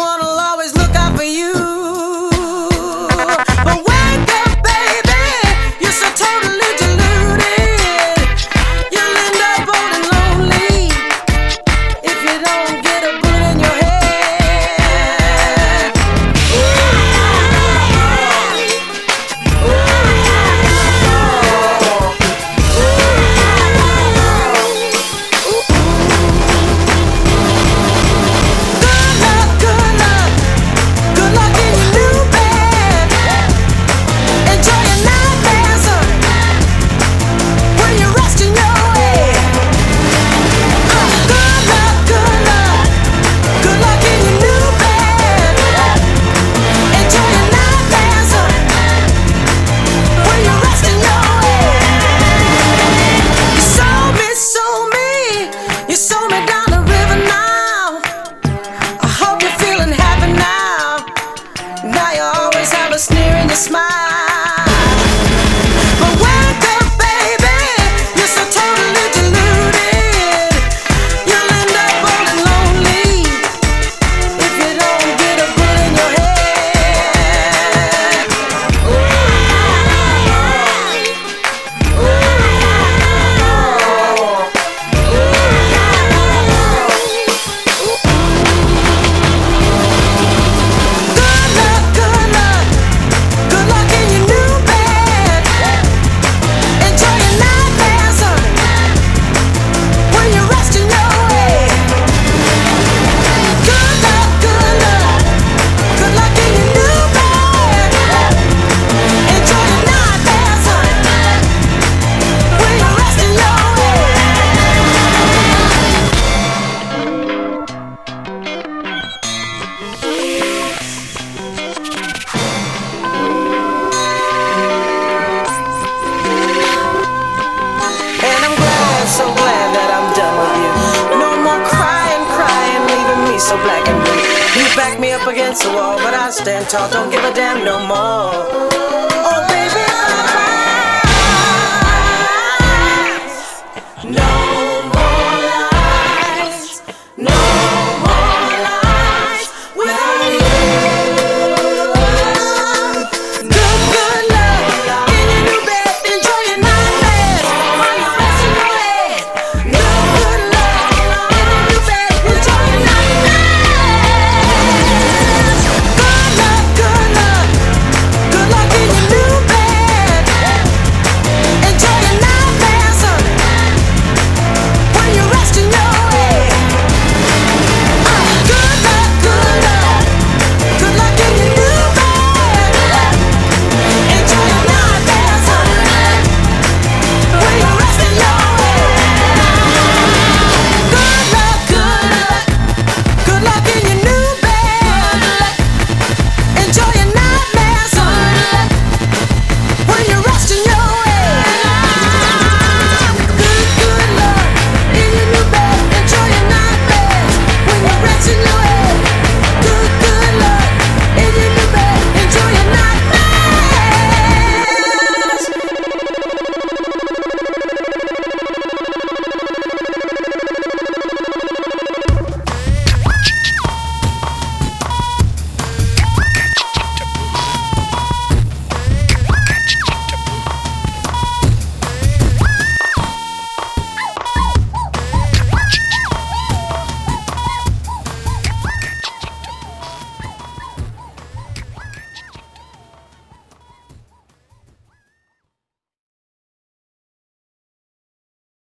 someone will always look out for you. But wake up, baby, you're so totally deluded. You'll end up old and lonely if you don't get a bullet in your head. Good luck in your new bed. Enjoy your nightmares when you're resting your head. Good luck in your new bed. Enjoy your nightmares when you're resting your head. You sold me down the river now. I hope you're feeling happy now. Now you always have a sneer in your smile. But wake up, baby, you're so totally deluded. You'll end up old and lonely if you don't get a bullet in your head. Good luck in your new bed. Enjoy your nightmares when you're resting your head. Good luck in your new bed. Enjoy your nightmares when you're resting your And I'm glad, so glad that I'm done with you. No more crying, leaving me so black and blue. You back me up against the wall, but I stand tall, don't give a damn no more. Oh baby,